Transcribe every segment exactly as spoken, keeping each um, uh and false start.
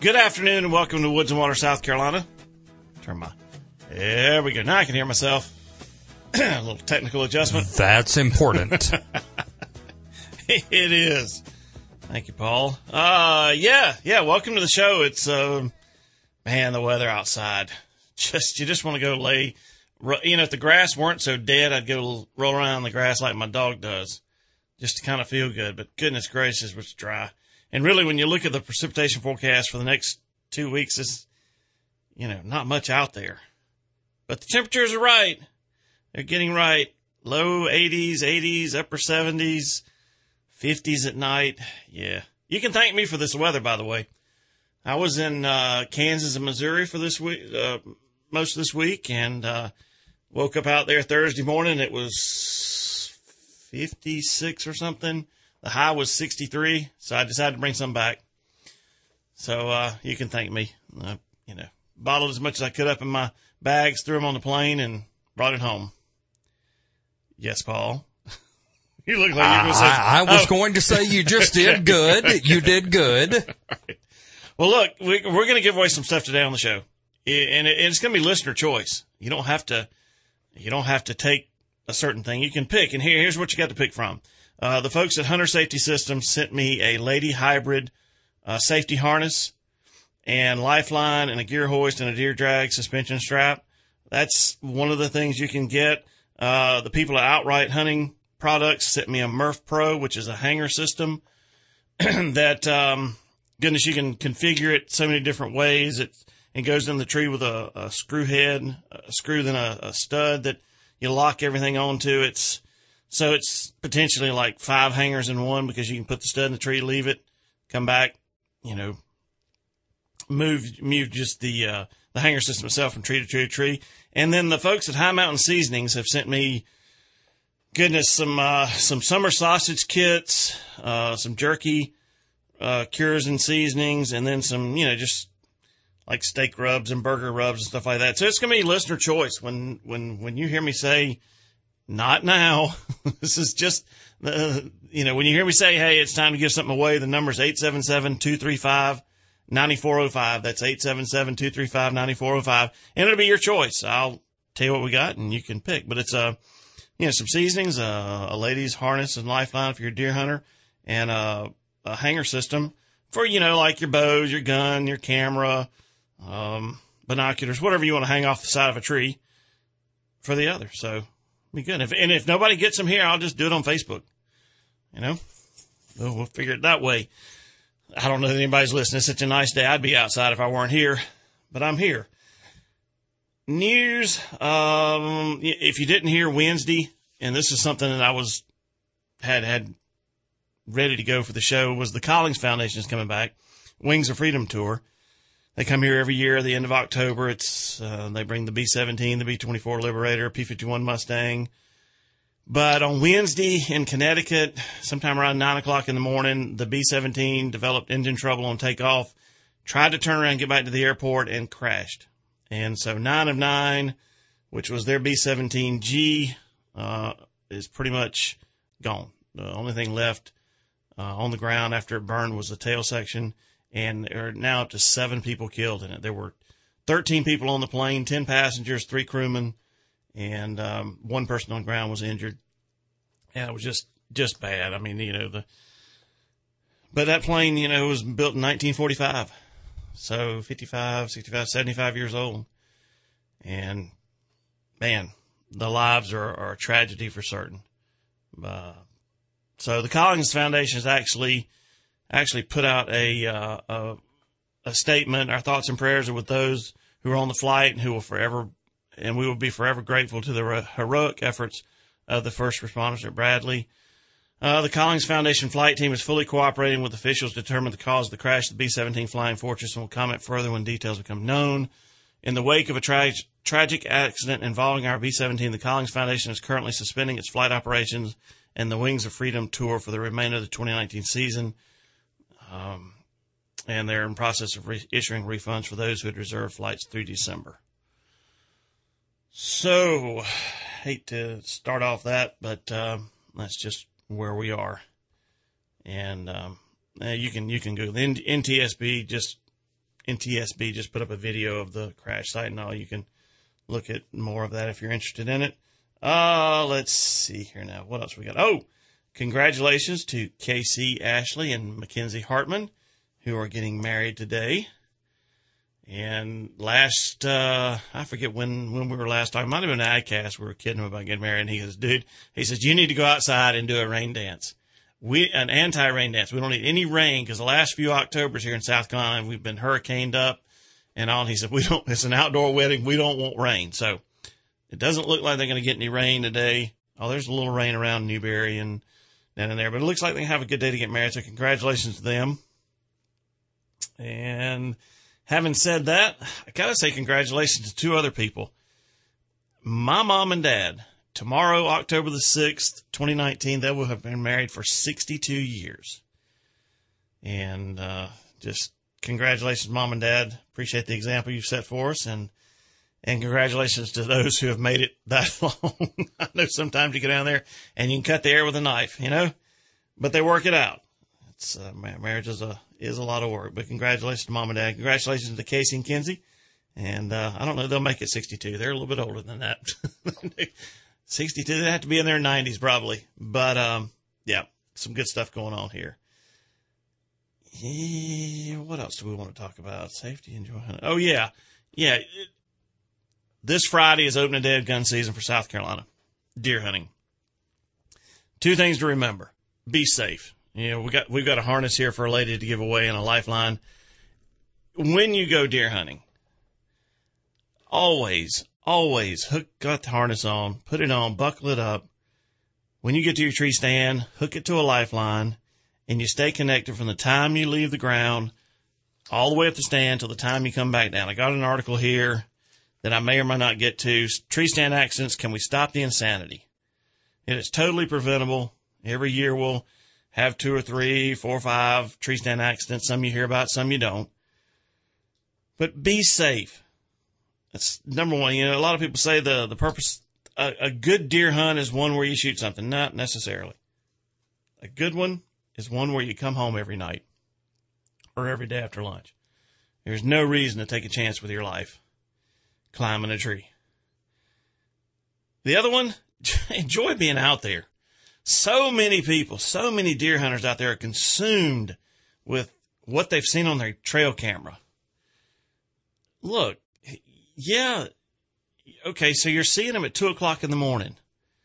Good afternoon and welcome to Woods and Water, South Carolina. Turn my, there we go. Now I can hear myself. A little technical adjustment. That's important. It is. Thank you, Paul. Uh, yeah, yeah. Welcome to the show. It's, uh, man, the weather outside. Just, you just want to go lay, you know, if the grass weren't so dead, I'd go roll around in the grass like my dog does, just to kind of feel good. But goodness gracious, it's dry. And really, when you look at the precipitation forecast for the next two weeks, it's, you know, not much out there. But the temperatures are right. They're getting right. Low eighties, eighties, upper seventies, fifties at night. Yeah. You can thank me for this weather, by the way. I was in uh Kansas and Missouri for this week, uh, most of this week, and uh woke up out there Thursday morning. It was fifty-six or something. The high was sixty-three, so I decided to bring some back. So, uh, you can thank me. Uh, you know, bottled as much as I could up in my bags, threw them on the plane, and brought it home. Yes, Paul. You look like you were going to say, I, I was oh. going to say you just did good. You did good. Right. Well, look, we, we're going to give away some stuff today on the show, and it, it's going to be listener choice. You don't have to, you don't have to take a certain thing. You can pick, and here, here's what you got to pick from. Uh, the folks at Hunter Safety Systems sent me a Lady Hybrid uh, safety harness and lifeline and a gear hoist and a deer drag suspension strap. That's one of the things you can get. Uh, the people at Outright Hunting Products sent me a Murph Pro, which is a hanger system that, um, goodness, you can configure it so many different ways. It, it goes in the tree with a, a screw head, a screw, then a, a stud that you lock everything onto. It's, So it's potentially like five hangers in one because you can put the stud in the tree, leave it, come back, you know, move, move just the, uh, the hanger system itself from tree to tree to tree. And then the folks at High Mountain Seasonings have sent me, goodness, some, uh, some summer sausage kits, uh, some jerky, uh, cures and seasonings, and then some, you know, just like steak rubs and burger rubs and stuff like that. So it's going to be listener choice when, when, when you hear me say, not now. This is just, uh, you know, when you hear me say, hey, it's time to give something away, the number's eight seven seven, two three five, nine four zero five. That's eight seven seven, two three five, nine four zero five. And it'll be your choice. I'll tell you what we got and you can pick. But it's, uh, you know, some seasonings, uh, a lady's harness and lifeline if you're a deer hunter, and uh, a hanger system for, you know, like your bows, your gun, your camera, um, binoculars, whatever you want to hang off the side of a tree for the other. So, be good. If, and if nobody gets them here, I'll just do it on Facebook. You know, we'll, we'll figure it that way. I don't know that anybody's listening. It's such a nice day. I'd be outside if I weren't here, but I'm here. News. Um, if you didn't hear Wednesday, and this is something that I was, had, had ready to go for the show, was the Collings Foundation is coming back. Wings of Freedom Tour. They come here every year at the end of October. It's, uh, they bring the B seventeen, the B twenty-four Liberator, P fifty-one Mustang. But on Wednesday in Connecticut, sometime around nine o'clock in the morning, the B seventeen developed engine trouble on takeoff, tried to turn around and get back to the airport and crashed. And so nine of nine, which was their B seventeen G, uh, is pretty much gone. The only thing left, uh, on the ground after it burned was the tail section. And there are now up to seven people killed in it. There were thirteen people on the plane, ten passengers, three crewmen, and um, one person on the ground was injured. And it was just, just bad. I mean, you know, the, but that plane, you know, was built in nineteen forty-five. So fifty-five, sixty-five, seventy-five years old. And man, the lives are, are a tragedy for certain. Uh, so the Collings Foundation is actually, actually put out a, uh, a, a statement. Our thoughts and prayers are with those who are on the flight and who will forever, and we will be forever grateful to the heroic efforts of the first responders at Bradley. Uh, the Collings Foundation flight team is fully cooperating with officials to determine the cause of the crash of the B seventeen Flying Fortress and will comment further when details become known. In the wake of a tra- tragic accident involving our B seventeen, the Collings Foundation is currently suspending its flight operations and the Wings of Freedom tour for the remainder of the twenty nineteen season. Um, and they're in process of re- issuing refunds for those who had reserved flights through December. So, hate to start off that, but uh, that's just where we are. And um, you can you can Google N T S B, just N T S B just put up a video of the crash site and all. You can look at more of that if you're interested in it. Uh, let's see here now. What else we got? Oh, congratulations to Casey Ashley and Mackenzie Hartman, who are getting married today. And last, uh, I forget when, when we were last talking, it might have been an iCast. We were kidding him about getting married. And he goes, dude, he says, you need to go outside and do a rain dance. We, an anti-rain dance. We don't need any rain because the last few Octobers here in South Carolina, we've been hurricaned up and all. And he said, we don't, it's an outdoor wedding. We don't want rain. So it doesn't look like they're going to get any rain today. Oh, there's a little rain around Newberry and down in there, but it looks like they have a good day to get married. So congratulations to them. And having said that, I gotta say congratulations to two other people. My mom and dad. Tomorrow, October the sixth, twenty nineteen, they will have been married for sixty-two years. And uh, just congratulations, Mom and Dad. Appreciate the example you've set for us. And and congratulations to those who have made it that long. I know sometimes you get down there and you can cut the air with a knife, you know, but they work it out. It's uh, marriage is a is a lot of work. But congratulations to Mom and Dad. Congratulations to Casey and Kinsey. And uh, I don't know, they'll make it sixty-two. They're a little bit older than that. sixty-two, they have to be in their nineties probably. But, um, yeah, some good stuff going on here. Yeah, what else do we want to talk about? Safety, enjoy hunting. Oh, yeah. Yeah. It, this Friday is opening day of gun season for South Carolina. Deer hunting. Two things to remember. Be safe. You know, we got, we've got a harness here for a lady to give away and a lifeline. When you go deer hunting, always, always hook, got the harness on, put it on, buckle it up. When you get to your tree stand, hook it to a lifeline, and you stay connected from the time you leave the ground all the way up the stand till the time you come back down. I got an article here that I may or may not get to. Tree stand accidents, can we stop the insanity? It is totally preventable. Every year we'll have two or three, four or five tree stand accidents. Some you hear about, some you don't. But be safe. That's number one. You know, a lot of people say the, the purpose, a, a good deer hunt is one where you shoot something. Not necessarily. A good one is one where you come home every night or every day after lunch. There's no reason to take a chance with your life climbing a tree. The other one, enjoy being out there. So many people, so many deer hunters out there are consumed with what they've seen on their trail camera. Look, yeah, okay, so you're seeing them at two o'clock in the morning.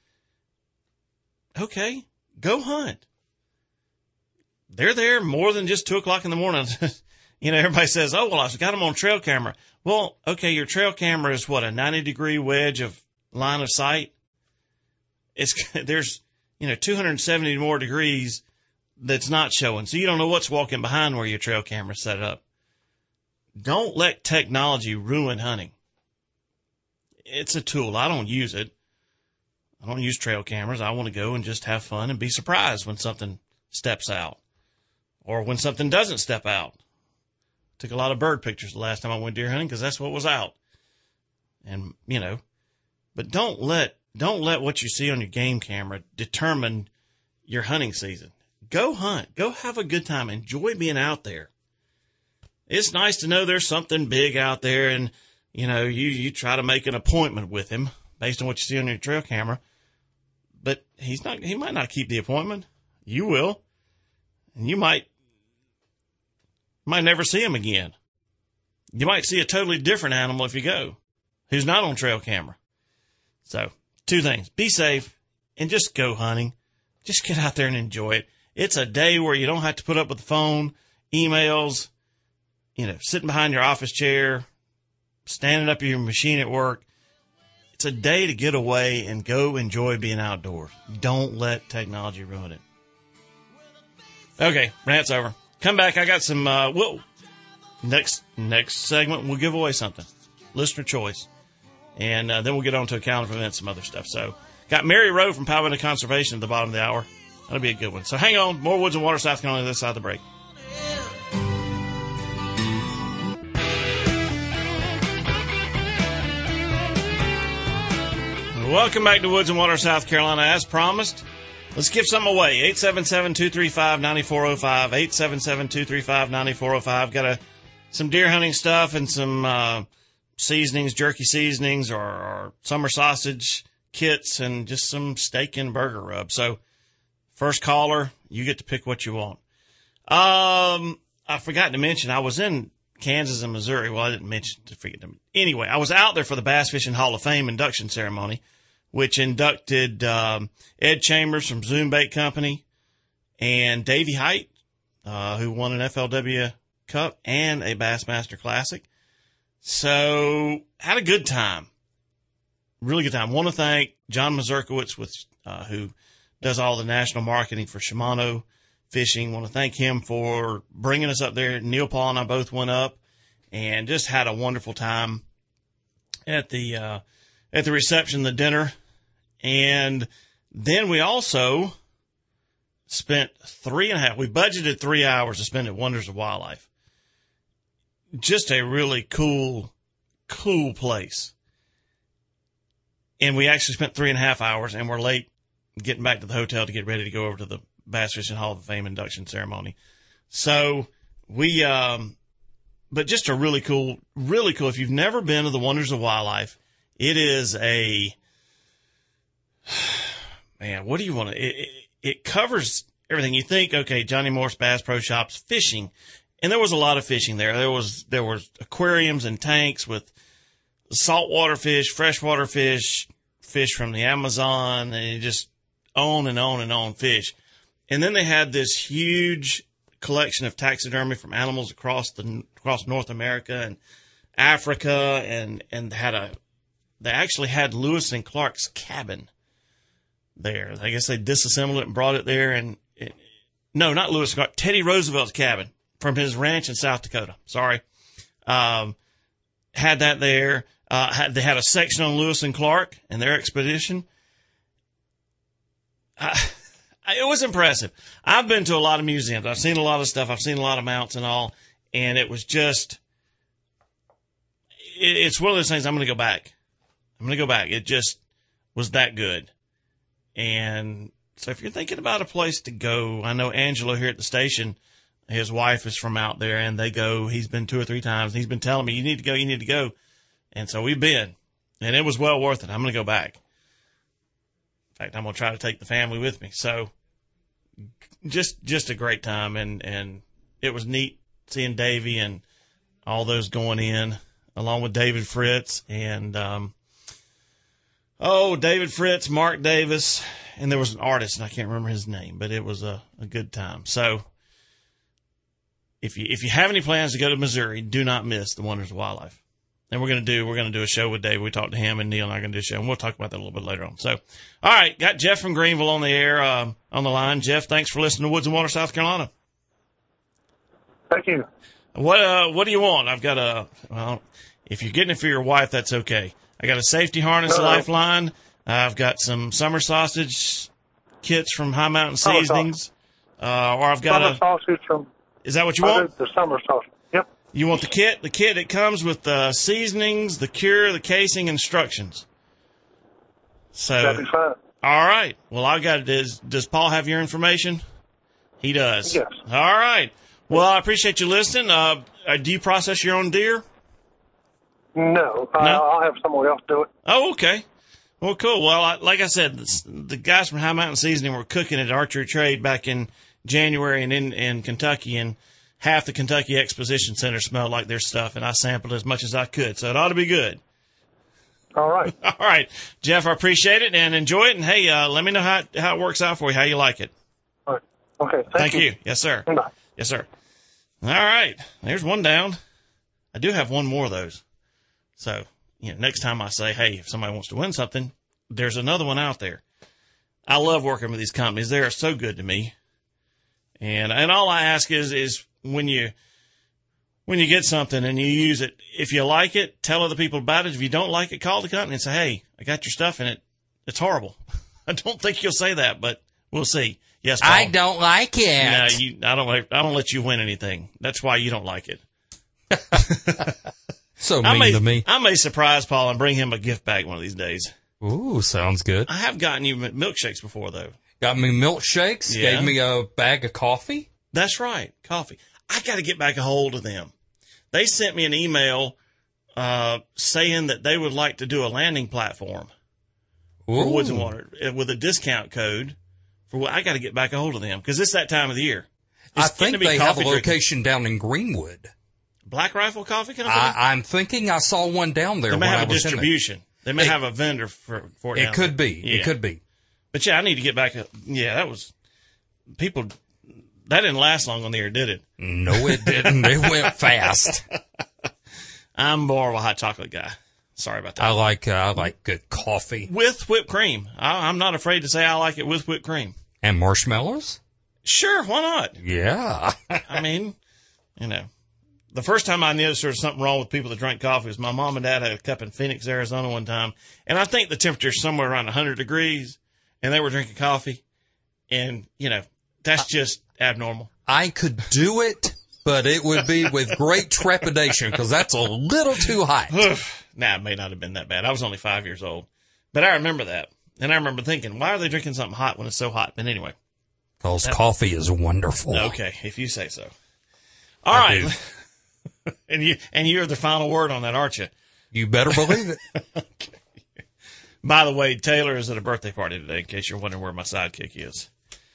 Okay, go hunt. They're there more than just two o'clock in the morning. You know, everybody says, oh, well, I've got them on trail camera. Well, okay, your trail camera is what, a ninety degree wedge of line of sight? It's, there's, you know, two hundred seventy more degrees that's not showing. So you don't know what's walking behind where your trail camera's set up. Don't let technology ruin hunting. It's a tool. I don't use it. I don't use trail cameras. I want to go and just have fun and be surprised when something steps out or when something doesn't step out. Took a lot of bird pictures the last time I went deer hunting because that's what was out. And, you know, but don't let, don't let what you see on your game camera determine your hunting season. Go hunt. Go have a good time. Enjoy being out there. It's nice to know there's something big out there and, you know, you, you try to make an appointment with him based on what you see on your trail camera, but he's not, he might not keep the appointment. You will. And you might, might never see him again. You might see a totally different animal if you go, who's not on trail camera. So two things, be safe and just go hunting. Just get out there and enjoy it. It's a day where you don't have to put up with the phone, emails, you know, sitting behind your office chair, standing up at your machine at work. It's a day to get away and go enjoy being outdoors. Don't let technology ruin it. Okay, rant's over. Come back. I got some, uh, we'll, next, next segment, we'll give away something. Listener choice. And uh, then we'll get on to a calendar event, some other stuff. So, got Mary Rowe from Powhatan Conservation at the bottom of the hour. That'll be a good one. So hang on. More Woods and Water, South Carolina, this side of the break. Welcome back to Woods and Water, South Carolina. As promised, let's give something away. eight seven seven, two three five, nine four zero five. eight seven seven, two three five, nine four zero five. Got a some deer hunting stuff and some uh, seasonings, jerky seasonings, or, or summer sausage kits, and just some steak and burger rub. So first caller, you get to pick what you want. Um, I forgot to mention, I was in Kansas and Missouri. Well, I didn't mention to forget them. Anyway, I was out there for the Bass Fishing Hall of Fame induction ceremony, which inducted um, Ed Chambers from Zoom Bait Company and Davey Height, uh, who won an F L W Cup and a Bassmaster Classic. So had a good time, really good time. Want to thank John Mazurkowitz, with uh, who does all the national marketing for Shimano Fishing. Want to thank him for bringing us up there. Neil Paul and I both went up and just had a wonderful time at the uh, at the reception, the dinner, and then we also spent three and a half. We budgeted three hours to spend at Wonders of Wildlife. Just a really cool, cool place. And we actually spent three and a half hours, and we're late getting back to the hotel to get ready to go over to the Bass Fishing Hall of Fame induction ceremony. So we, um, but just a really cool, really cool. If you've never been to the Wonders of Wildlife, it is a, man, what do you want to, it, it, it covers everything. You think, okay, Johnny Morse Bass Pro Shops, fishing. And there was a lot of fishing there. There was, there was aquariums and tanks with saltwater fish, freshwater fish, fish from the Amazon, and it just on and on and on fish. And then they had this huge collection of taxidermy from animals across the, across North America and Africa, and, and had a, they actually had Lewis and Clark's cabin there. I guess they disassembled it and brought it there. And it, no, not Lewis and Clark, Teddy Roosevelt's cabin from his ranch in South Dakota. Sorry. Um, had that there. Uh, had, they had a section on Lewis and Clark and their expedition. I, It was impressive. I've been to a lot of museums. I've seen a lot of stuff. I've seen a lot of mounts and all. And it was just, it, it's one of those things. I'm going to go back. I'm going to go back. It just was that good. And so if you're thinking about a place to go, I know Angelo here at the station, his wife is from out there, and they go, he's been two or three times. He's been telling me, you need to go, you need to go. And so we've been, and it was well worth it. I'm going to go back. In fact, I'm going to try to take the family with me. So, Just, just a great time. And, and it was neat seeing Davey and all those going in along with David Fritz and, um, oh, David Fritz, Mark Davis. And there was an artist, and I can't remember his name, but it was a, a good time. So if you, if you have any plans to go to Missouri, do not miss the Wonders of Wildlife. And we're going to do, we're going to do a show with Dave. We talked to him, and Neil and I are going to do a show, and we'll talk about that a little bit later on. So, all right, got Jeff from Greenville on the air, um, on the line. Jeff, thanks for listening to Woods and Water, South Carolina. Thank you. What, uh, what do you want? I've got a, well, if you're getting it for your wife, that's okay. I got a safety harness, Uh-oh. lifeline. I've got some summer sausage kits from High Mountain Summer Seasonings. Uh, or I've got summer a, sausage from, is that what you I want? did the summer sausage. Yep. You want the kit? The kit, it comes with the seasonings, the cure, the casing, instructions. So, That'd be fine. all right. Well, I got it. Is, does Paul have your information? He does. Yes. All right. Well, I appreciate you listening. Uh, uh, do you process your own deer? No, I, No? I'll have someone else do it. Oh, okay. Well, cool. Well, I, like I said, this, the guys from High Mountain Seasoning were cooking at Archery Trade back in January and in, in Kentucky, and half the Kentucky Exposition Center smelled like their stuff, and I sampled as much as I could, so it ought to be good. All right. All right, Jeff, I appreciate it and enjoy it, and hey, uh, let me know how, how it works out for you, how you like it. All right. Okay. Thank, Thank you. Yes, sir. Bye. Yes, sir. All right. There's one down. I do have one more of those. So, you know, next time I say, hey, if somebody wants to win something, there's another one out there. I love working with these companies. They are so good to me. And, and all I ask is, is when you, when you get something and you use it, if you like it, tell other people about it. If you don't like it, call the company and say, hey, I got your stuff and it, it's horrible. I don't think you'll say that, but we'll see. Yes, Paul. I don't like it. No, you, I don't like, I don't let you win anything. That's why you don't like it. So I mean may, to me. I may surprise Paul and bring him a gift bag one of these days. Ooh, sounds good. I have gotten you milkshakes before, though. Got me milkshakes. Yeah. Gave me a bag of coffee. That's right, coffee. I got to get back a hold of them. they sent me an email uh, saying that they would like to do a landing platform for Ooh. Woods and Water uh, with a discount code. For I got to get back a hold of them because it's that time of the year. It's I think getting to be they have a coffee drinking. location down in Greenwood. Black Rifle Coffee Company? I, I'm thinking I saw one down there They may when have I a was in it. distribution. They may It- have a vendor for, for it. It down could there. be. Yeah. It could be. But yeah, I need to get back. Yeah, that was people. That didn't last long on the air, did it? No, it didn't. It went fast. I'm more of a hot chocolate guy. Sorry about that. I like uh, I like good coffee With whipped cream. I, I'm not afraid to say I like it with whipped cream. and marshmallows. Sure, why not? Yeah. I mean, you know, the first time I noticed there was something wrong with people that drank coffee was my mom and dad had a cup in Phoenix, Arizona one time. And I think the temperature's somewhere around one hundred degrees and they were drinking coffee. And, you know, that's just abnormal. I could do it, but it would be with great trepidation because that's a little too hot. Nah, it may not have been that bad. I was only five years old. But I remember that. And I remember thinking, why are they drinking something hot when it's so hot? But anyway. Because coffee is wonderful. Okay, if you say so. All I right. and you and you're the final word on that, aren't you? You better believe it. By the way, Taylor is at a birthday party today, in case you're wondering where my sidekick is.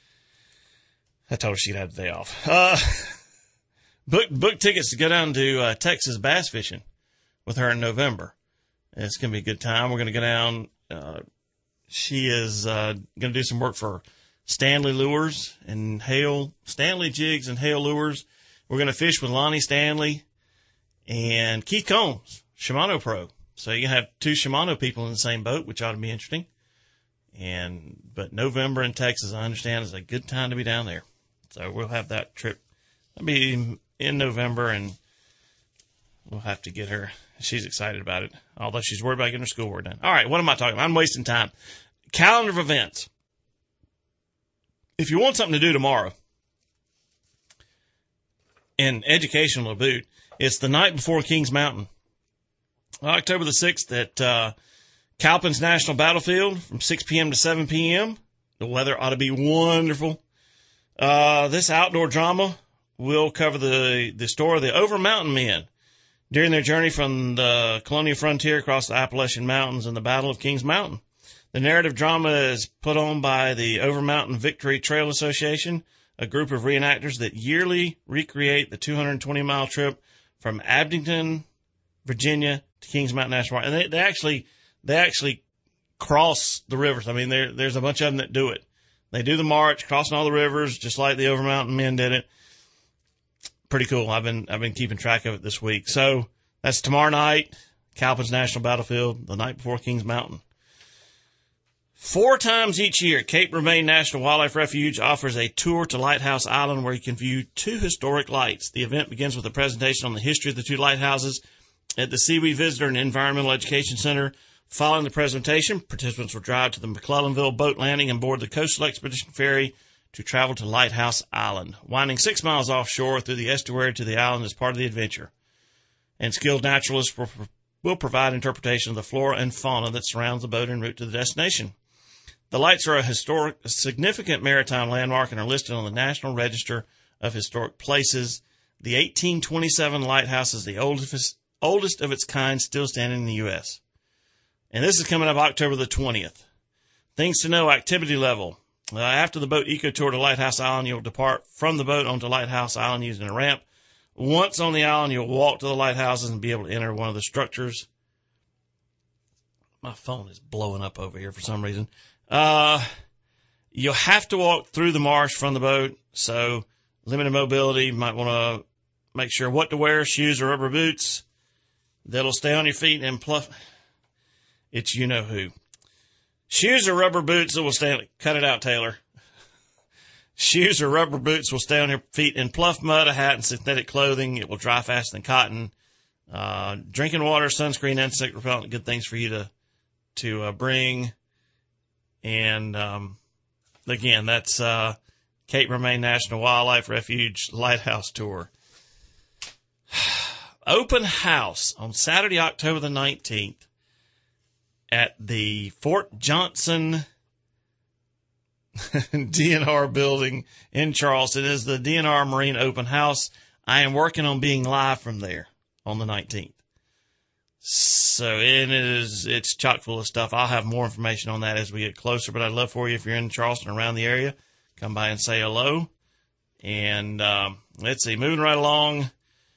I told her she'd have the day off. Uh, book, book tickets to go down to uh, Texas bass fishing with her in November. It's going to be a good time. We're going to go down. Uh, she is uh, going to do some work for Stanley Lures and Hale, Stanley Jigs and Hale Lures. We're going to fish with Lonnie Stanley and Keith Combs, Shimano Pro. So you have two Shimano people in the same boat, which ought to be interesting. And, but November in Texas, I understand, is a good time to be down there. So we'll have that trip. That'll be in November and we'll have to get her. She's excited about it, although she's worried about getting her schoolwork done. All right. What am I talking about? I'm wasting time. Calendar of events. If you want something to do tomorrow, and educational to boot, it's the night before Kings Mountain. October the sixth at uh, Cowpens National Battlefield from six p.m. to seven p.m. The weather ought to be wonderful. Uh, this outdoor drama will cover the, the story of the Over Mountain Men during their journey from the colonial frontier across the Appalachian Mountains and the Battle of Kings Mountain. The narrative drama is put on by the Over Mountain Victory Trail Association, a group of reenactors that yearly recreate the two hundred twenty mile trip from Abington, Virginia to Kings Mountain National Park. And they, they actually, they actually cross the rivers. I mean, there, there's a bunch of them that do it. They do the march, crossing all the rivers, just like the Over Mountain Men did it. Pretty cool. I've been, I've been keeping track of it this week. So that's tomorrow night, Cowpens National Battlefield, the night before Kings Mountain. Four times each year, Cape Remain National Wildlife Refuge offers a tour to Lighthouse Island where you can view two historic lights. The event begins with a presentation on the history of the two lighthouses at the Seaweed Visitor and Environmental Education Center. Following the presentation, participants will drive to the McClellanville boat landing and board the Coastal Expedition Ferry to travel to Lighthouse Island, winding six miles offshore through the estuary to the island as part of the adventure. And skilled naturalists will, will provide interpretation of the flora and fauna that surrounds the boat en route to the destination. The lights are a historic, a significant maritime landmark and are listed on the National Register of Historic Places. The eighteen twenty-seven lighthouse is the oldest, oldest of its kind still standing in the U S And this is coming up October the twentieth. Things to know, activity level. Uh, after the boat eco tour to Lighthouse Island, you'll depart from the boat onto Lighthouse Island using a ramp. Once on the island, you'll walk to the lighthouses and be able to enter one of the structures. My phone is blowing up over here for some reason. Uh, you'll have to walk through the marsh from the boat, so limited mobility. You might want to make sure what to wear, shoes or rubber boots that'll stay on your feet and pluff. It's you know who. Shoes or rubber boots that will stay, cut it out, Taylor. Shoes or rubber boots will stay on your feet in pluff mud, a hat, and synthetic clothing. It will dry faster than cotton. Uh, drinking water, sunscreen, insect repellent, good things for you to, to uh, bring. And, um, again, that's, uh, Cape Remain National Wildlife Refuge Lighthouse Tour. Open house on Saturday, October the nineteenth at the Fort Johnson D N R building in Charleston. It is the D N R Marine Open House. I am working on being live from there. on the nineteenth. So it is, it's chock full of stuff. I'll have more information on that as we get closer, but I'd love for you, if you're in Charleston, around the area, come by and say hello. And, um, let's see, moving right along.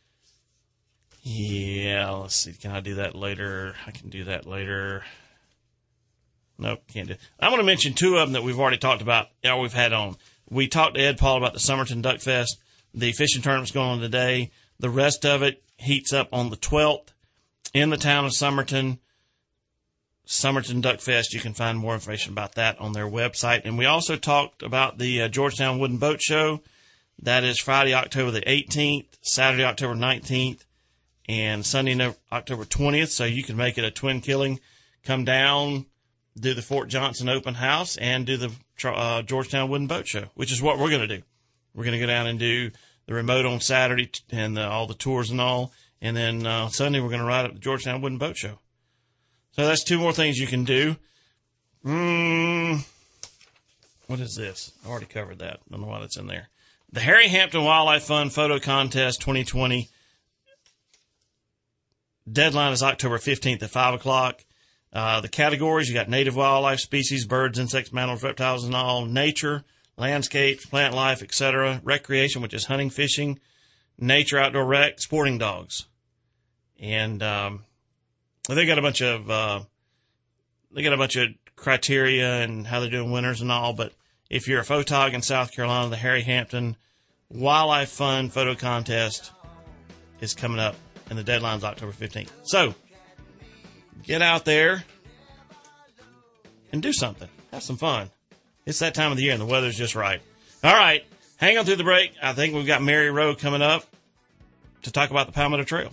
Yeah, let's see. Can I do that later? I can do that later. Nope, can't do it. I'm going to mention two of them that we've already talked about, or we've had on. We talked to Ed Paul about the Somerton Duck Fest. The fishing tournament's going on today. The rest of it heats up on the twelfth. In the town of Somerton, Somerton Duck Fest. You can find more information about that on their website. And we also talked about the uh, Georgetown Wooden Boat Show. That is Friday, October the eighteenth, Saturday, October nineteenth, and Sunday, no, October twentieth. So you can make it a twin killing. Come down, do the Fort Johnson open house, and do the uh, Georgetown Wooden Boat Show, which is what we're going to do. We're going to go down and do the remote on Saturday and the, all the tours and all. And then uh, Sunday, we're going to ride up the Georgetown Wooden Boat Show. So that's two more things you can do. Mm, what is this? I already covered that. I don't know why that's in there. The Harry Hampton Wildlife Fund Photo Contest twenty twenty. Deadline is October fifteenth at five o'clock. Uh, the categories, you got native wildlife, species, birds, insects, mammals, reptiles, and all. Nature, landscapes, plant life, et cetera. Recreation, which is hunting, fishing. Nature, outdoor rec, sporting dogs. And, um, they got a bunch of, uh, they got a bunch of criteria and how they're doing winners and all. But if you're a photog in South Carolina, the Harry Hampton Wildlife Fund Photo Contest is coming up, and the deadline's October fifteenth. So, get out there and do something. Have some fun. It's that time of the year, and the weather's just right. All right. Hang on through the break. I think we've got Mary Rowe coming up to talk about the Palmetto Trail.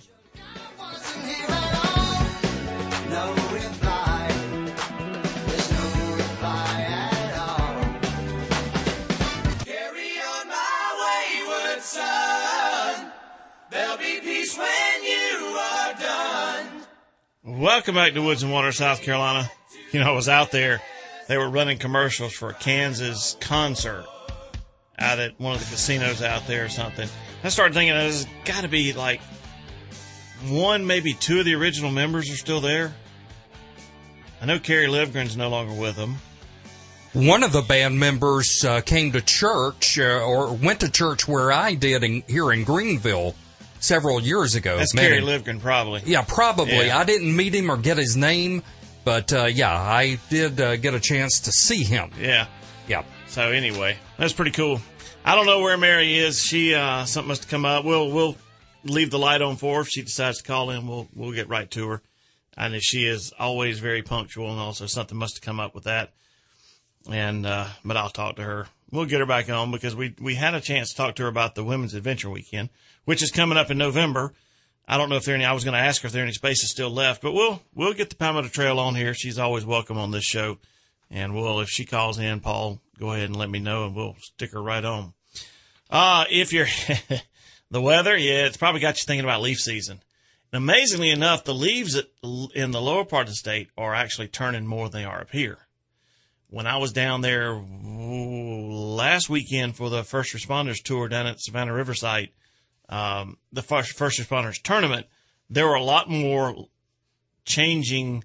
Carry on my wayward son. There'll be peace when you are done. Welcome back to Woods and Water, South Carolina. You know, I was out there. They were running commercials for a Kansas concert out at one of the casinos out there or something. I started thinking there's got to be like one, maybe two of the original members are still there. I know Kerry Livgren's no longer with them. One of the band members uh, came to church uh, or went to church where I did in, here in Greenville several years ago. That's Met Kerry him. Livgren, probably. Yeah, probably. Yeah. I didn't meet him or get his name, but uh, yeah, I did uh, get a chance to see him. Yeah. Yeah. So anyway, that's pretty cool. I don't know where Mary is. She uh, something must have come up. We'll we'll leave the light on for her. If she decides to call in, we'll we'll get right to her. And she is always very punctual, and also something must have come up with that. And uh, but I'll talk to her. We'll get her back on because we we had a chance to talk to her about the Women's Adventure Weekend, which is coming up in November. I don't know if there are any. I was going to ask her if there are any spaces still left, but we'll we'll get the Palmetto Trail on here. She's always welcome on this show, and we'll if she calls in, Paul, go ahead and let me know, and we'll stick her right on. Uh, if you're the weather, yeah, it's probably got you thinking about leaf season. And amazingly enough, the leaves in the lower part of the state are actually turning more than they are up here. When I was down there last weekend for the First Responders Tour down at Savannah Riverside, um, the First, First Responders Tournament, there were a lot more changing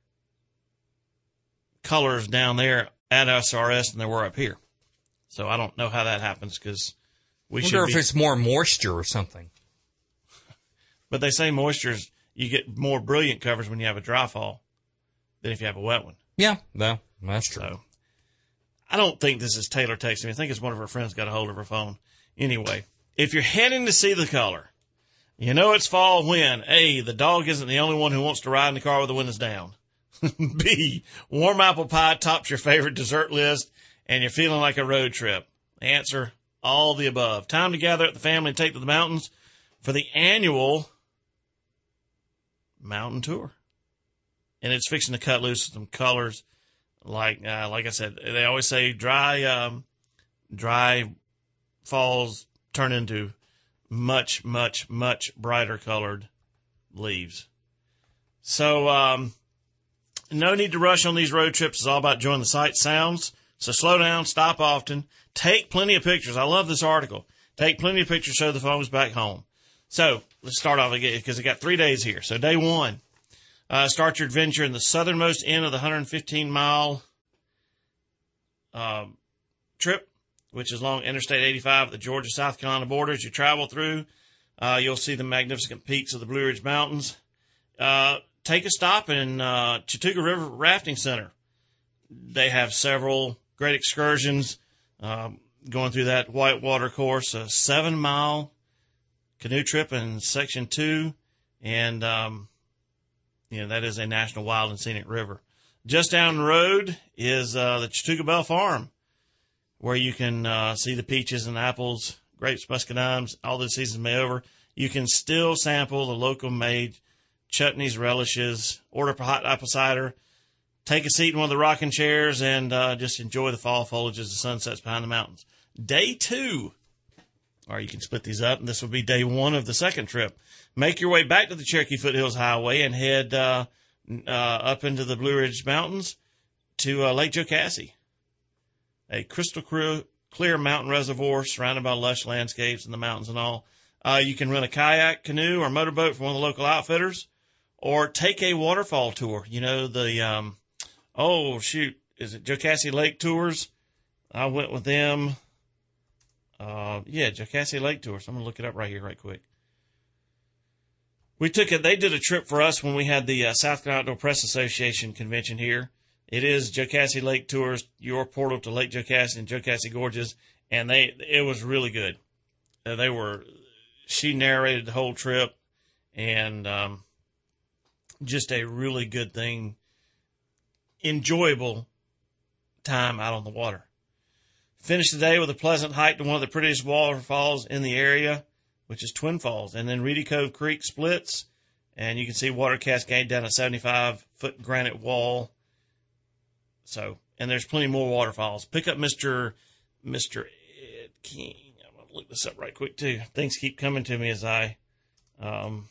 colors down there at S R S than there were up here. So I don't know how that happens because we I should wonder be. if it's more moisture or something. But they say moisture's, you get more brilliant covers when you have a dry fall than if you have a wet one. Yeah, no, that's true. So I don't think this is Taylor texting me. I think it's one of her friends got a hold of her phone. Anyway, if you're heading to see the color, you know it's fall when A, the dog isn't the only one who wants to ride in the car with the windows down. B, warm apple pie tops your favorite dessert list and you're feeling like a road trip. Answer, all the above. Time to gather up the family and take to the mountains for the annual mountain tour. And it's fixing to cut loose some colors. Like, uh, like I said, they always say dry, um, dry falls turn into much, much, much brighter colored leaves. So, um, no need to rush on these road trips. It's all about enjoying the sights, sounds. So slow down, stop often, take plenty of pictures. I love this article. Take plenty of pictures so the phone's back home. So let's start off again because I got three days here. So day one, uh, start your adventure in the southernmost end of the one hundred fifteen mile um, trip, which is along Interstate eighty-five at the Georgia-South Carolina border. As you travel through, uh, you'll see the magnificent peaks of the Blue Ridge Mountains. Uh, take a stop in uh, Chattooga River Rafting Center. They have several great excursions um, going through that whitewater course, a seven-mile canoe trip in Section two, and um, you know that is a National Wild and Scenic River. Just down the road is uh, the Chattooga Belle Farm, where you can uh, see the peaches and apples, grapes, muscadines, all the seasons may over. You can still sample the local made chutneys, relishes, order a hot apple cider, take a seat in one of the rocking chairs, and uh, just enjoy the fall foliage as the sun sets behind the mountains. Day two, or you can split these up, and this will be day one of the second trip. Make your way back to the Cherokee Foothills Highway and head uh, uh, up into the Blue Ridge Mountains to uh, Lake Jocassee, a crystal clear mountain reservoir surrounded by lush landscapes and the mountains and all. Uh, you can rent a kayak, canoe, or motorboat from one of the local outfitters, or take a waterfall tour. You know, the, um, oh, shoot, is it Jocassee Lake Tours? I went with them. Uh, yeah, Jocassee Lake Tours. I'm going to look it up right here right quick. We took it. They did a trip for us when we had the uh, South Carolina Outdoor Press Association convention here. It is Jocassee Lake Tours, your portal to Lake Jocassee and Jocassee Gorges, and they it was really good. Uh, they were, she narrated the whole trip, and um, just a really good thing, enjoyable time out on the water. Finish the day with a pleasant hike to one of the prettiest waterfalls in the area, which is Twin Falls, and then Reedy Cove Creek splits, and you can see water cascade down a seventy-five foot granite wall. So, and there's plenty more waterfalls. Pick up Mister Mister Ed King. I'm going to look this up right quick, too. Things keep coming to me as I um,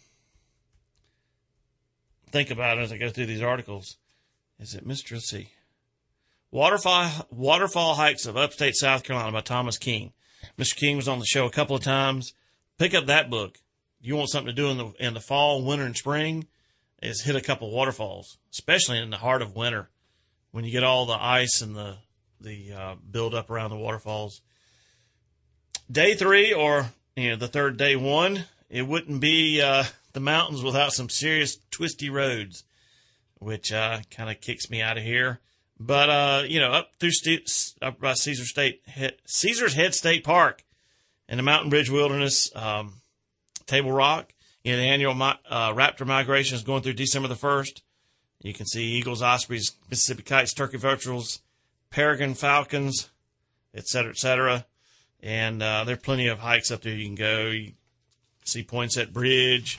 think about it as I go through these articles. Is it Mister Let's see. Waterfall, Waterfall Hikes of Upstate South Carolina by Thomas King. Mister King was on the show a couple of times. Pick up that book. You want something to do in the in the fall, winter, and spring, is hit a couple of waterfalls, especially in the heart of winter, when you get all the ice and the the uh, build up around the waterfalls. Day three, or you know the third day one, it wouldn't be uh, the mountains without some serious twisty roads, which uh, kind of kicks me out of here. But uh, you know, up through St- up by Caesar State, Caesar's Head State Park, and the Mountain Bridge Wilderness, um, Table Rock. You know, the annual mi- uh, raptor migration is going through December the first. You can see eagles, ospreys, Mississippi kites, turkey vultures, peregrine falcons, et cetera, et cetera. And uh, there are plenty of hikes up there you can go. You see Poinsett Bridge.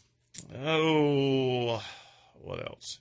Oh, what else?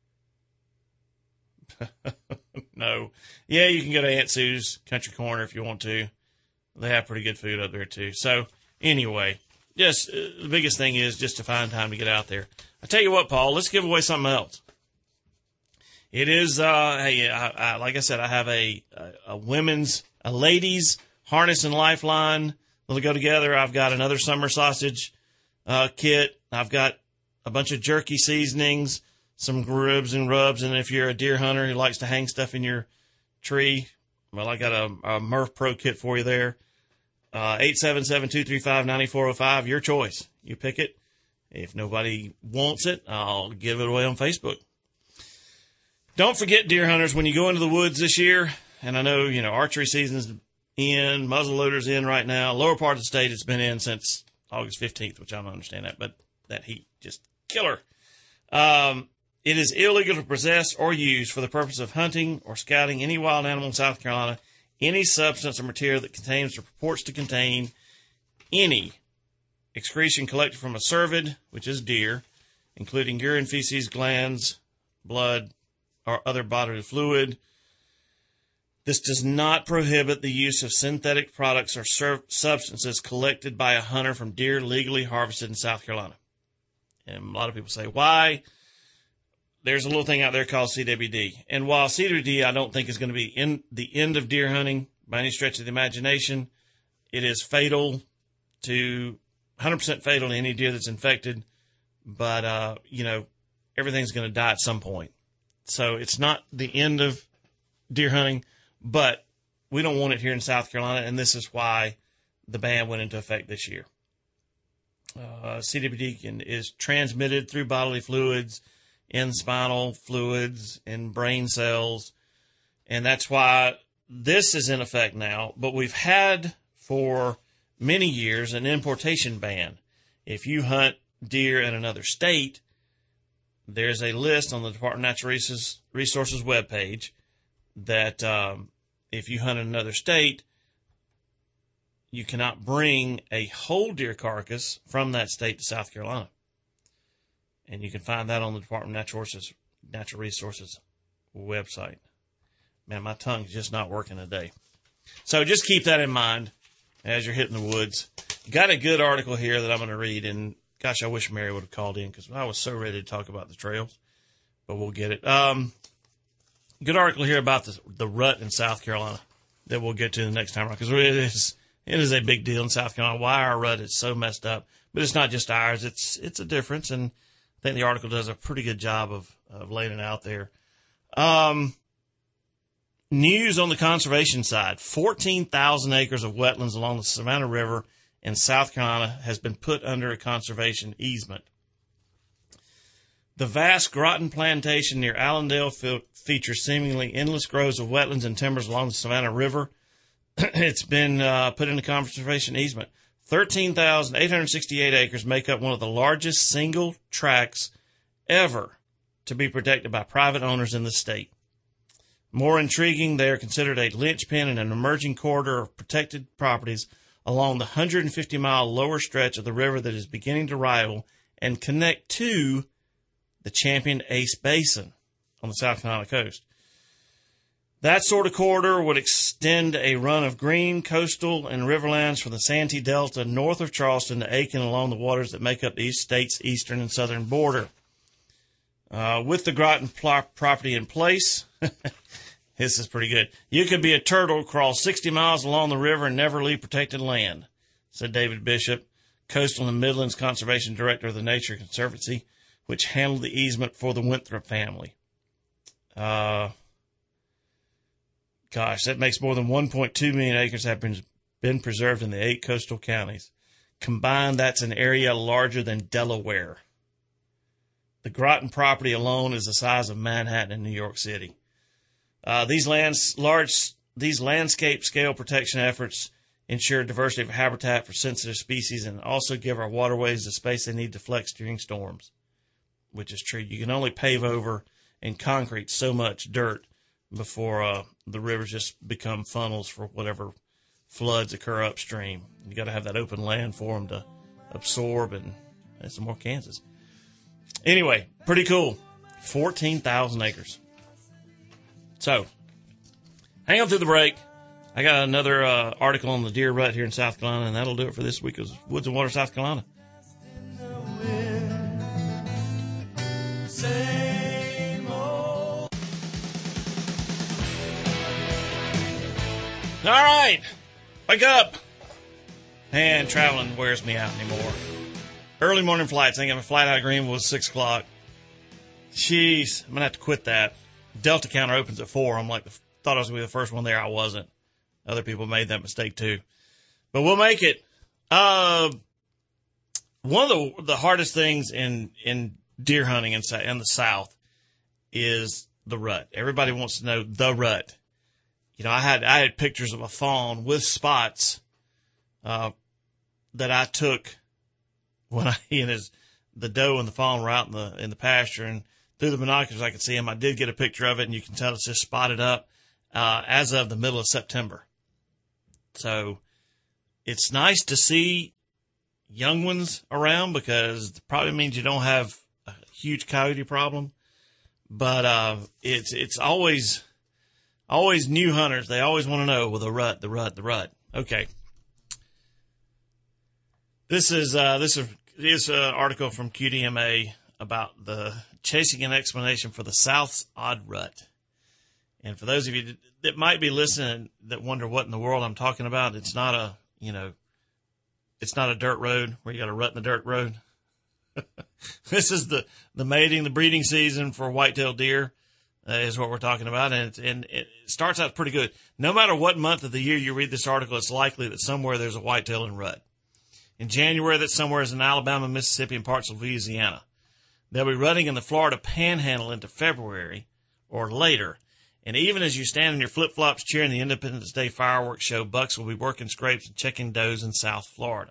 No. Yeah, you can go to Aunt Sue's Country Corner if you want to. They have pretty good food up there, too. So, anyway, just uh, the biggest thing is just to find time to get out there. I tell you what, Paul, let's give away something else. It is, uh, hey, I, I, like I said, I have a, a, a women's, a ladies' harness and lifeline that'll go together. I've got another summer sausage uh, kit. I've got a bunch of jerky seasonings, some ribs and rubs. And if you're a deer hunter who likes to hang stuff in your tree, well, I got a, a Murph Pro kit for you there. Uh, eight seven seven, two three five, nine four zero five, your choice. You pick it. If nobody wants it, I'll give it away on Facebook. Don't forget, deer hunters, when you go into the woods this year, and I know, you know, archery season's in, muzzleloader's in right now. Lower part of the state, it's been in since August fifteenth, which I don't understand that, but that heat, just killer. Um, it is illegal to possess or use for the purpose of hunting or scouting any wild animal in South Carolina any substance or material that contains or purports to contain any excretion collected from a cervid, which is deer, including urine, feces, glands, blood, or other bodily fluid. This does not prohibit the use of synthetic products or sur- substances collected by a hunter from deer legally harvested in South Carolina. And a lot of people say, why? There's a little thing out there called C W D. And while C W D I don't think is going to be in the end of deer hunting by any stretch of the imagination, it is fatal to hundred percent fatal to any deer that's infected, but, uh, you know, everything's going to die at some point. So it's not the end of deer hunting, but we don't want it here in South Carolina, and this is why the ban went into effect this year. Uh, C W D can, is transmitted through bodily fluids, in spinal fluids, in brain cells, and that's why this is in effect now. But we've had for many years an importation ban. If you hunt deer in another state, there's a list on the Department of Natural Resources, Resources webpage that um, if you hunt in another state, you cannot bring a whole deer carcass from that state to South Carolina. And you can find that on the Department of Natural Resources, Natural Resources website. Man, my tongue's just not working today. So just keep that in mind as you're hitting the woods. Got a good article here that I'm going to read, and gosh, I wish Mary would have called in because I was so ready to talk about the trails, but we'll get it. Um, good article here about the, the rut in South Carolina that we'll get to the next time around, because it is, it is a big deal in South Carolina why our rut is so messed up. But it's not just ours. It's, it's a difference, and I think the article does a pretty good job of, of laying it out there. Um, news on the conservation side. fourteen thousand acres of wetlands along the Savannah River in South Carolina has been put under a conservation easement. The vast Groton Plantation near Allendale fe- features seemingly endless groves of wetlands and timbers along the Savannah River. It's been uh, put into conservation easement. thirteen thousand eight hundred sixty-eight acres make up one of the largest single tracts ever to be protected by private owners in the state. More intriguing, they are considered a linchpin in an emerging corridor of protected properties along the one hundred fifty mile lower stretch of the river that is beginning to rival and connect to the Champion Ace Basin on the South Carolina coast. That sort of corridor would extend a run of green, coastal, and riverlands from the Santee Delta north of Charleston to Aiken along the waters that make up the state's eastern and southern border. Uh, with the Groton pl- property in place, this is pretty good. You could be a turtle, crawl sixty miles along the river, and never leave protected land, said David Bishop, Coastal and Midlands Conservation Director of the Nature Conservancy, which handled the easement for the Winthrop family. Uh, gosh, that makes more than one point two million acres have been, been preserved in the eight coastal counties. Combined, that's an area larger than Delaware. The Groton property alone is the size of Manhattan and New York City. Uh, these lands, large, these landscape scale protection efforts ensure diversity of habitat for sensitive species and also give our waterways the space they need to flex during storms, which is true. You can only pave over and concrete so much dirt before uh, the rivers just become funnels for whatever floods occur upstream. You got to have that open land for them to absorb, and that's some more Kansas. Anyway, pretty cool. fourteen thousand acres. So, hang on through the break. I got another uh, article on the deer rut here in South Carolina, and that'll do it for this week of Woods and Water, South Carolina. Same old. All right, wake up. Man, traveling wears me out anymore. Early morning flights. I think I have a flight out of Greenville at six o'clock. Jeez, I'm going to have to quit that. Delta counter opens at four. I'm like, thought I was going to be the first one there. I wasn't. Other people made that mistake too. But we'll make it. Uh, one of the, the hardest things in, in deer hunting in, in the South is the rut. Everybody wants to know the rut. You know, I had, I had pictures of a fawn with spots, uh, that I took when I, he and his, the doe and the fawn were out in the, in the pasture, and through the binoculars I could see him. I did get a picture of it, and you can tell it's just spotted up, uh, as of the middle of September. So it's nice to see young ones around because it probably means you don't have a huge coyote problem, but, uh, it's, it's always, always new hunters. They always want to know, well, the rut, the rut, the rut. Okay. This is, uh, this is, is an article from Q D M A about the chasing an explanation for the South's odd rut. And for those of you that might be listening that wonder what in the world I'm talking about, it's not a, you know, it's not a dirt road where you got a rut in the dirt road. This is the, the mating, the breeding season for white-tailed deer uh, is what we're talking about. And, it's, and it starts out pretty good. No matter what month of the year you read this article, it's likely that somewhere there's a whitetail and rut. In January, that somewhere is in Alabama, Mississippi, and parts of Louisiana. They'll be rutting in the Florida Panhandle into February or later. And even as you stand in your flip-flops cheering the Independence Day fireworks show, bucks will be working scrapes and checking does in South Florida.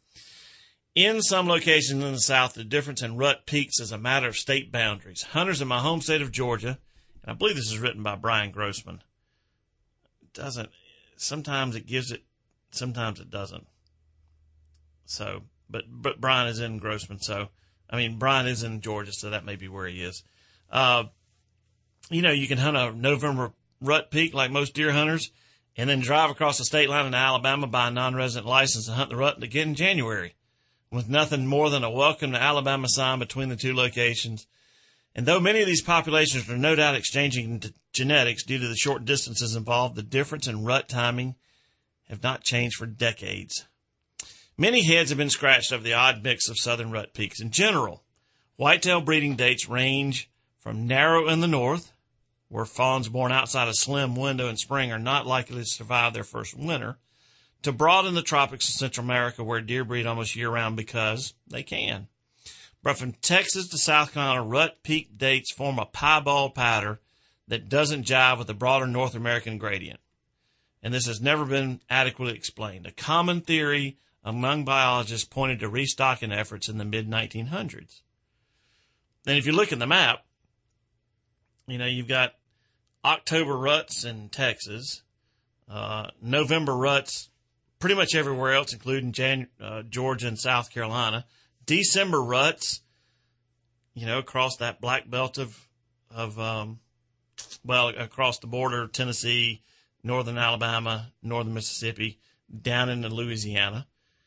In some locations in the South, the difference in rut peaks is a matter of state boundaries. Hunters in my home state of Georgia, and I believe this is written by Brian Grossman, doesn't, sometimes it gives it, sometimes it doesn't. So, but, but Brian is in Grossman, so, I mean, Brian is in Georgia, so that may be where he is. Uh, you know, you can hunt a November rut peak like most deer hunters, and then drive across the state line into Alabama, buy a non-resident license, and hunt the rut again in January, with nothing more than a welcome to Alabama sign between the two locations. And though many of these populations are no doubt exchanging t- genetics due to the short distances involved, the difference in rut timing have not changed for decades. Many heads have been scratched over the odd mix of southern rut peaks. In general, whitetail breeding dates range from narrow in the north, where fawns born outside a slim window in spring are not likely to survive their first winter, to broad in the tropics of Central America, where deer breed almost year-round because they can. But from Texas to South Carolina, rut peak dates form a piebald pattern that doesn't jive with the broader North American gradient. And this has never been adequately explained. A common theory among biologists pointed to restocking efforts in the mid nineteen hundreds. And if you look at the map, you know, you've got October ruts in Texas, uh, November ruts pretty much everywhere else, including Jan- uh, Georgia and South Carolina. December ruts, you know, across that black belt of, of, um, well, across the border, Tennessee, northern Alabama, northern Mississippi, down into Louisiana.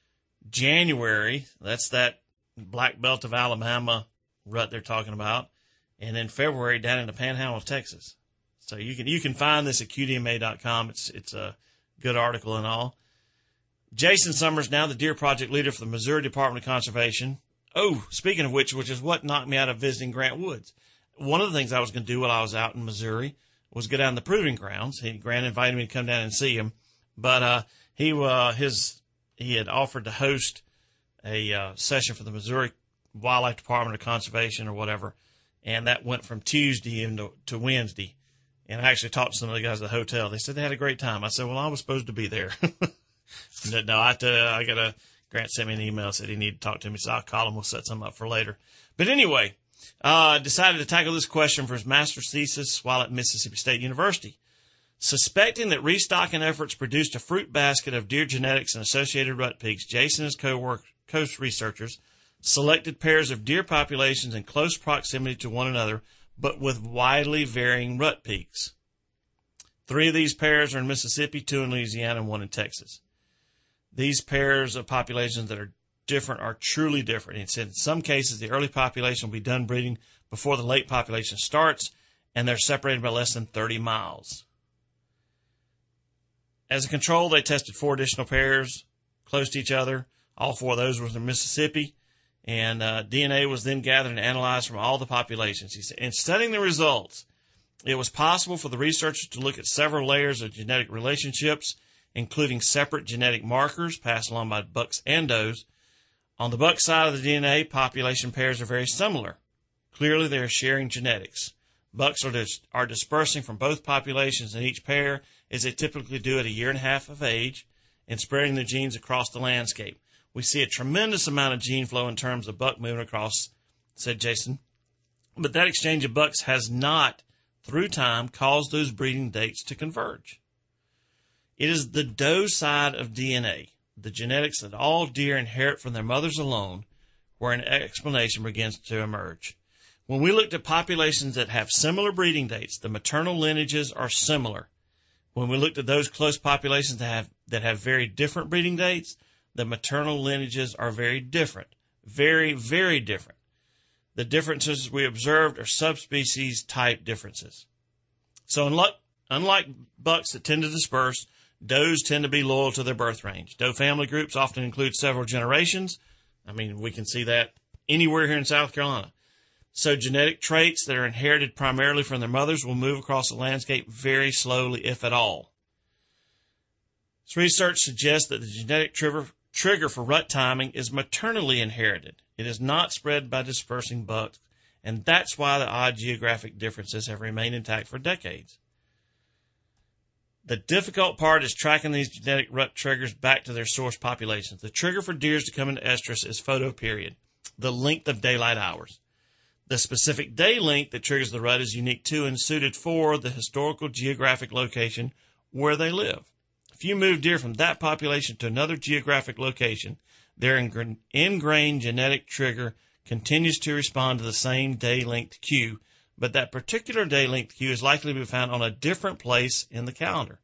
January, that's that black belt of Alabama rut they're talking about. And then February down in the Panhandle of Texas. So you can, you can find this at Q D M A dot com. It's, it's a good article and all. Jason Summers, now the deer project leader for the Missouri Department of Conservation. Oh, speaking of which, which is what knocked me out of visiting Grant Woods. One of the things I was going to do while I was out in Missouri was go down to the proving grounds. He, Grant invited me to come down and see him, but, uh, he, uh, his, he had offered to host a, uh, session for the Missouri Wildlife Department of Conservation or whatever. And that went from Tuesday into to Wednesday. And I actually talked to some of the guys at the hotel. They said they had a great time. I said, well, I was supposed to be there. no, no, I, uh, I got a, Grant sent me an email, said he needed to talk to me. So I'll call him. We'll set something up for later. But anyway, uh, decided to tackle this question for his master's thesis while at Mississippi State University. Suspecting that restocking efforts produced a fruit basket of deer genetics and associated rut peaks, Jason and his co-work, co-researchers selected pairs of deer populations in close proximity to one another, but with widely varying rut peaks. Three of these pairs are in Mississippi, two in Louisiana, and one in Texas. These pairs of populations that are different are truly different. It's in some cases, the early population will be done breeding before the late population starts, and they're separated by less than thirty miles. As a control, they tested four additional pairs close to each other. All four of those were in Mississippi. And uh, D N A was then gathered and analyzed from all the populations. He said, in studying the results, it was possible for the researchers to look at several layers of genetic relationships, including separate genetic markers passed along by bucks and does. On the buck side of the D N A, population pairs are very similar. Clearly, they are sharing genetics. Bucks are, dis- are dispersing from both populations in each pair, as they typically do at a year and a half of age, and spreading their genes across the landscape. We see a tremendous amount of gene flow in terms of buck moving across, said Jason. But that exchange of bucks has not, through time, caused those breeding dates to converge. It is the doe side of D N A, the genetics that all deer inherit from their mothers alone, where an explanation begins to emerge. When we looked at populations that have similar breeding dates, the maternal lineages are similar. When we looked at those close populations that have, that have very different breeding dates, the maternal lineages are very different. Very, very different. The differences we observed are subspecies type differences. So unlike, unlike bucks that tend to disperse, Does tend to be loyal to their birth range. Doe family groups often include several generations. I mean, we can see that anywhere here in South Carolina. So genetic traits that are inherited primarily from their mothers will move across the landscape very slowly, if at all. This research suggests that the genetic trigger, trigger for rut timing is maternally inherited. It is not spread by dispersing bucks, and that's why the odd geographic differences have remained intact for decades. The difficult part is tracking these genetic rut triggers back to their source populations. The trigger for deers to come into estrus is photoperiod, the length of daylight hours. The specific day length that triggers the rut is unique to and suited for the historical geographic location where they live. If you move deer from that population to another geographic location, their ingrained genetic trigger continues to respond to the same day length cue, but that particular day length cue is likely to be found on a different place in the calendar.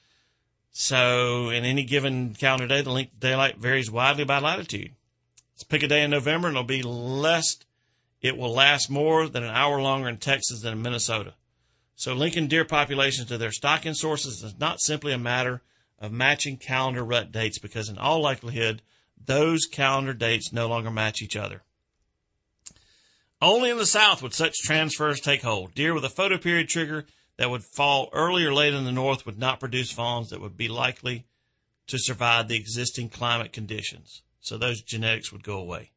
So in any given calendar day, the length of daylight varies widely by latitude. Let's pick a day in November and it'll be less, it will last more than an hour longer in Texas than in Minnesota. So linking deer populations to their stocking sources is not simply a matter of matching calendar rut dates, because in all likelihood, those calendar dates no longer match each other. Only in the South would such transfers take hold. Deer with a photoperiod trigger that would fall early or late in the North would not produce fawns that would be likely to survive the existing climate conditions. So those genetics would go away.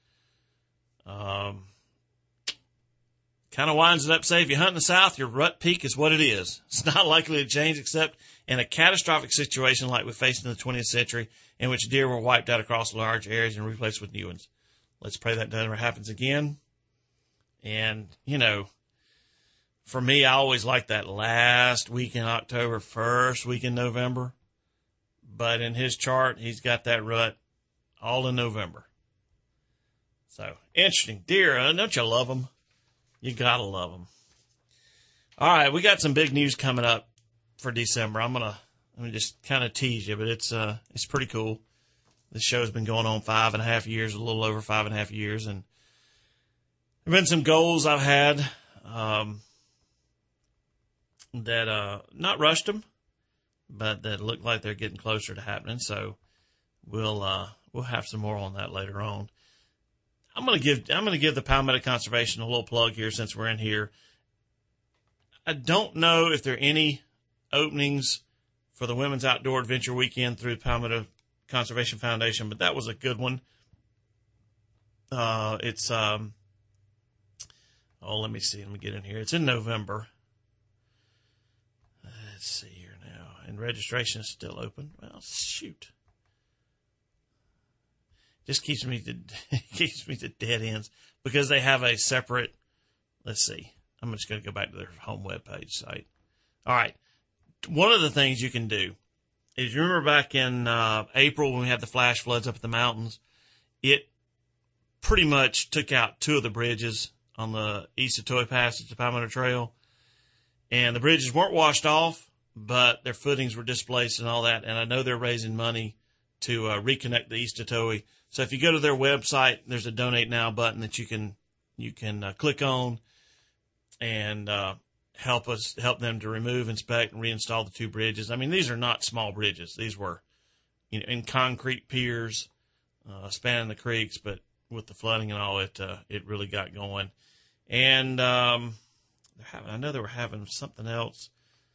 Um, kind of winds it up, say, if you hunt in the South, your rut peak is what it is. It's not likely to change except in a catastrophic situation like we faced in the twentieth century, in which deer were wiped out across large areas and replaced with new ones. Let's pray that never happens again. And, you know, for me, I always like that last week in October, first week in November. But in his chart, he's got that rut all in November. So, interesting. Deer, uh, don't you love them? You gotta love them. All right, we got some big news coming up for December. I'm gonna, I'm gonna just kind of tease you, but it's, uh, it's pretty cool. This show's been going on five and a half years, a little over five and a half years, and there have been some goals I've had, um, that, uh, not rushed them, but that look like they're getting closer to happening. So we'll, uh, we'll have some more on that later on. I'm going to give, I'm going to give the Palmetto Conservation a little plug here since we're in here. I don't know if there are any openings for the Women's Outdoor Adventure Weekend through the Palmetto Conservation Foundation, but that was a good one. Uh, it's, um, Oh, let me see. Let me get in here. It's in November. Let's see here now. And registration is still open. Well, shoot. Just keeps me to keeps me to dead ends because they have a separate. Let's see. I'm just going to go back to their home webpage site. All right. One of the things you can do is, you remember back in uh, April when we had the flash floods up at the mountains, it pretty much took out two of the bridges on the East Otoe Passage to Palmetto Trail. And the bridges weren't washed off, but their footings were displaced and all that. And I know they're raising money to uh, reconnect the East Otoe. So if you go to their website, there's a Donate Now button that you can you can uh, click on and uh, help us help them to remove, inspect, and reinstall the two bridges. I mean, these are not small bridges. These were, you know, in concrete piers uh, spanning the creeks, but with the flooding and all, it uh, it really got going. And um, they're having, I know they were having something else.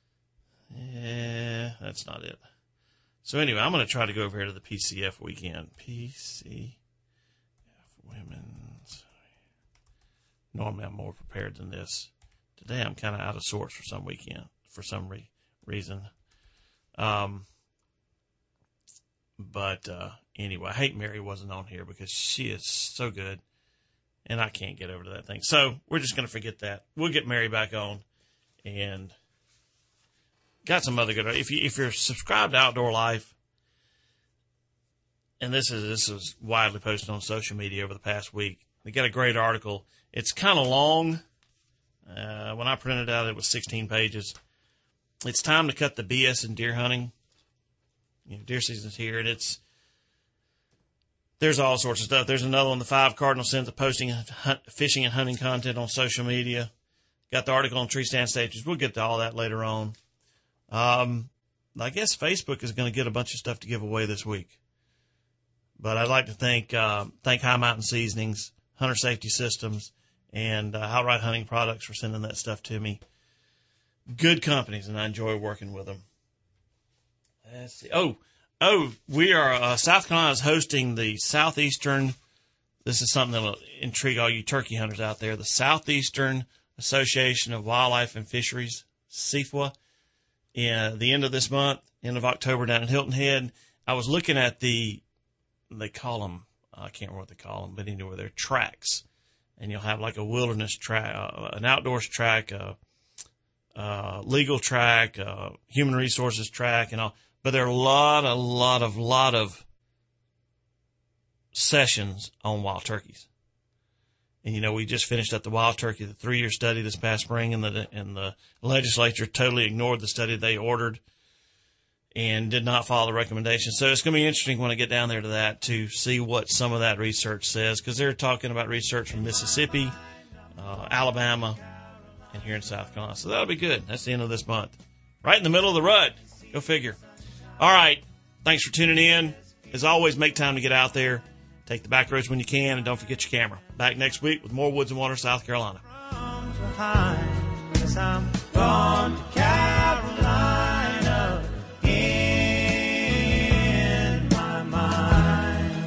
Yeah, that's not it. So anyway, I'm going to try to go over here to the P C F weekend. P C F Women's. Normally I'm more prepared than this. Today I'm kind of out of sorts for some weekend, for some re- reason. Um, but uh, anyway, I hate Mary wasn't on here because she is so good. And I can't get over to that thing. So we're just going to forget that. We'll get Mary back on. And got some other good. If you if you're subscribed to Outdoor Life, and this is this is widely posted on social media over the past week, they got a great article. It's kind of long. Uh, when I printed it out, it was sixteen pages. It's time to cut the B S in deer hunting. You know, deer season's here, and it's there's all sorts of stuff. There's another one, the five cardinal sins of posting hunt, fishing and hunting content on social media. Got the article on tree stand stages. We'll get to all that later on. Um, I guess Facebook is going to get a bunch of stuff to give away this week. But I'd like to thank, uh, thank High Mountain Seasonings, Hunter Safety Systems, and uh, Outright Hunting Products for sending that stuff to me. Good companies, and I enjoy working with them. Let's see. Oh, oh, we are, uh, South Carolina is hosting the Southeastern, this is something that will intrigue all you turkey hunters out there, the Southeastern Association of Wildlife and Fisheries, S E F W A, in the end of this month, end of October down in Hilton Head. I was looking at the, they call them, I can't remember what they call them, but anyway, they're tracks. And you'll have like a wilderness track, uh, an outdoors track, uh, uh, legal track, uh, human resources track and all. But there are a lot, a lot of, lot of sessions on wild turkeys. And, you know, we just finished up the wild turkey, the three-year study this past spring, and the, and the legislature totally ignored the study they ordered and did not follow the recommendations. So it's going to be interesting when I get down there to that to see what some of that research says, because they're talking about research from Mississippi, uh, Alabama, and here in South Carolina. So that'll be good. That's the end of this month. Right in the middle of the rut. Go figure. All right. Thanks for tuning in. As always, make time to get out there. Take the back roads when you can, and don't forget your camera. Back next week with more Woods and Water, South Carolina. I'm gone to